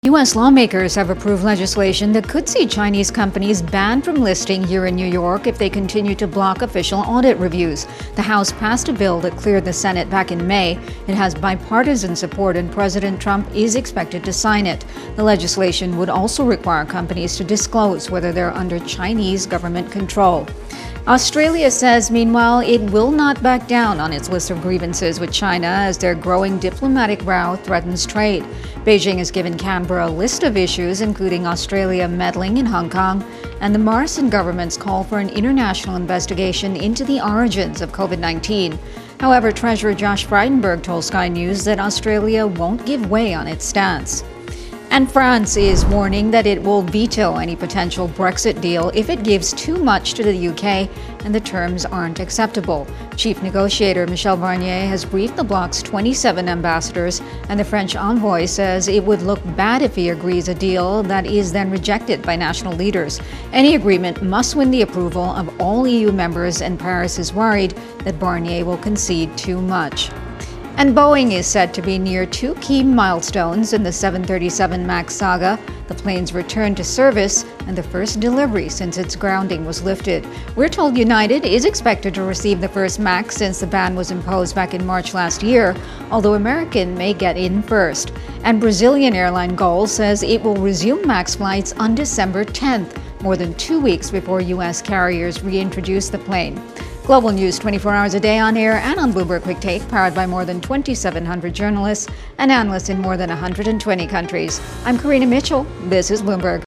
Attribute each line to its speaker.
Speaker 1: U.S. lawmakers have approved legislation that could see Chinese companies banned from listing here in New York if they continue to block official audit reviews. The House passed a bill that cleared the Senate back in May. It has bipartisan support, and President Trump is expected to sign it. The legislation would also require companies to disclose whether they're under Chinese government control. Australia says, meanwhile, it will not back down on its list of grievances with China as their growing diplomatic row threatens trade. Beijing has given Canberra a list of issues, including Australia meddling in Hong Kong and the Morrison government's call for an international investigation into the origins of COVID-19. However, Treasurer Josh Frydenberg told Sky News that Australia won't give way on its stance. And France is warning that it will veto any potential Brexit deal if it gives too much to the UK and the terms aren't acceptable. Chief negotiator Michel Barnier has briefed the bloc's 27 ambassadors, and the French envoy says it would look bad if he agrees a deal that is then rejected by national leaders. Any agreement must win the approval of all EU members, and Paris is worried that Barnier will concede too much. And Boeing is said to be near two key milestones in the 737 MAX saga: the plane's return to service and the first delivery since its grounding was lifted. We're told United is expected to receive the first MAX since the ban was imposed back in March last year, although American may get in first. And Brazilian airline Gol says it will resume MAX flights on December 10th, more than 2 weeks before U.S. carriers reintroduce the plane. Global News 24 hours a day on air and on Bloomberg Quick Take, powered by more than 2,700 journalists and analysts in more than 120 countries. I'm Karina Mitchell. This is Bloomberg.